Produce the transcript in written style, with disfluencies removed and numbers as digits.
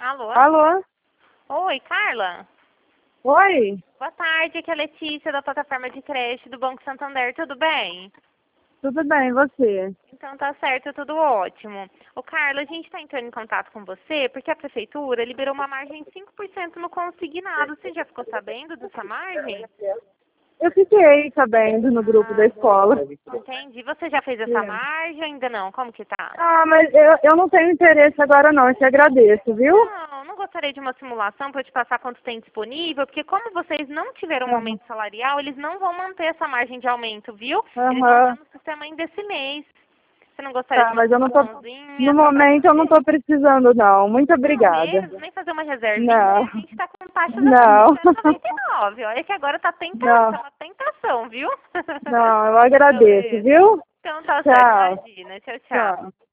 Alô? Alô? Oi, Carla? Oi? Boa tarde, aqui é a Letícia da plataforma de creche do Banco Santander, tudo bem? Tudo bem, e você? Então tá certo, tudo ótimo. Ô Carla, a gente está entrando em contato com você porque a prefeitura liberou uma margem de 5% no consignado. Você já ficou sabendo dessa margem? Eu fiquei sabendo no grupo da escola. Entendi. Você já fez essa margem ou ainda não? Como que tá? Ah, mas eu não tenho interesse agora não, eu te agradeço, viu? Não gostaria de uma simulação para eu te passar quanto tem disponível, porque como vocês não tiveram um aumento salarial, eles não vão manter essa margem de aumento, viu? Eles vão estar no sistema ainda esse mês. Você não gostaria de Tá, uma mas eu não tô... simulaçãozinha? No Só pra momento eu não saber? tô precisando não. Muito Não obrigada. mesmo, nem fazer uma reservinha, Não. a gente tá com taxas a partir de Não. 0,99. Olha que agora tá Não. uma tentação, viu? Não, eu agradeço, Beleza. viu? Então tá certo, Tchau. imagina. Tchau, tchau. Tchau.